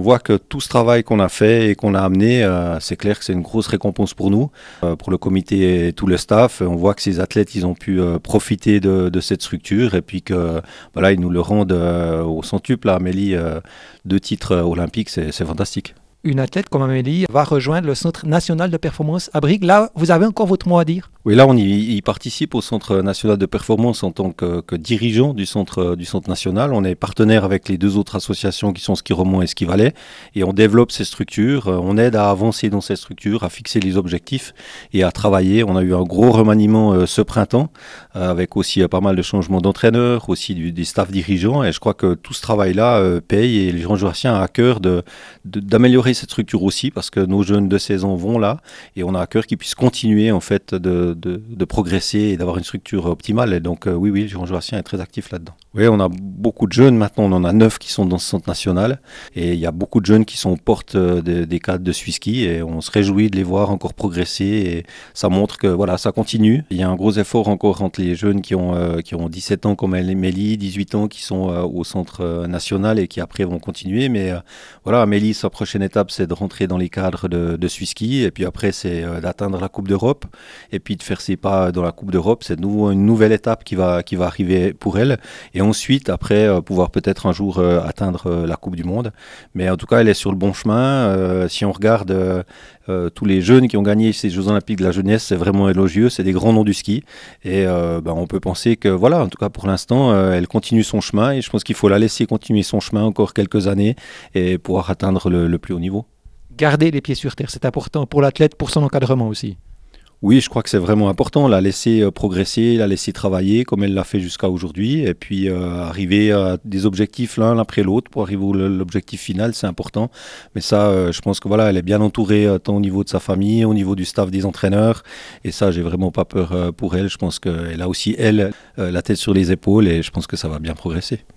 on voit que tout ce travail qu'on a fait et qu'on a amené, c'est clair que c'est une grosse récompense pour nous, pour le comité et tout le staff. On voit que ces athlètes, ils ont pu profiter de cette structure et puis que voilà, ils nous le rendent au centuple. Là, Amélie, 2 titres olympiques, c'est fantastique. Une athlète comme Amélie va rejoindre le Centre national de performance à Brigue. Là, vous avez encore votre mot à dire? Oui, là, on y participe au Centre national de performance en tant que dirigeant du centre national. On est partenaire avec les 2 autres associations qui sont Ski Romand et Ski Valais et on développe ces structures. On aide à avancer dans ces structures, à fixer les objectifs et à travailler. On a eu un gros remaniement ce printemps avec aussi pas mal de changements d'entraîneurs, aussi des staffs dirigeants et je crois que tout ce travail-là paye et les Girondins ont à cœur d'améliorer cette structure aussi parce que nos jeunes de 16 ans vont là et on a à cœur qu'ils puissent continuer en fait de progresser et d'avoir une structure optimale. Et donc oui, le Girondin est très actif là-dedans. Oui, on a beaucoup de jeunes maintenant, on en a 9 qui sont dans ce centre national et il y a beaucoup de jeunes qui sont aux portes des cadres de Swisski et on se réjouit de les voir encore progresser et ça montre que voilà, ça continue. Il y a un gros effort encore entre les jeunes qui ont 17 ans comme Amélie, 18 ans qui sont au centre national et qui après vont continuer. Mais voilà, Amélie, sa prochaine étape, c'est de rentrer dans les cadres de Swisski et puis après, c'est d'atteindre la Coupe d'Europe et puis de faire ses pas dans la Coupe d'Europe. C'est de nouveau une nouvelle étape qui va arriver pour elle. Et ensuite, après, pouvoir peut-être un jour atteindre la Coupe du Monde. Mais en tout cas, elle est sur le bon chemin. Si on regarde tous les jeunes qui ont gagné ces Jeux Olympiques de la jeunesse, c'est vraiment élogieux. C'est des grands noms du ski. Et on peut penser que, voilà, en tout cas pour l'instant, elle continue son chemin. Et je pense qu'il faut la laisser continuer son chemin encore quelques années et pouvoir atteindre le plus haut niveau. Garder les pieds sur terre, c'est important pour l'athlète, pour son encadrement aussi. Oui, je crois que c'est vraiment important, la laisser progresser, la laisser travailler comme elle l'a fait jusqu'à aujourd'hui et puis arriver à des objectifs l'un après l'autre pour arriver à l'objectif final, c'est important. Mais ça, je pense que voilà, elle est bien entourée tant au niveau de sa famille, au niveau du staff des entraîneurs et ça, j'ai vraiment pas peur pour elle. Je pense qu'elle a aussi, la tête sur les épaules et je pense que ça va bien progresser.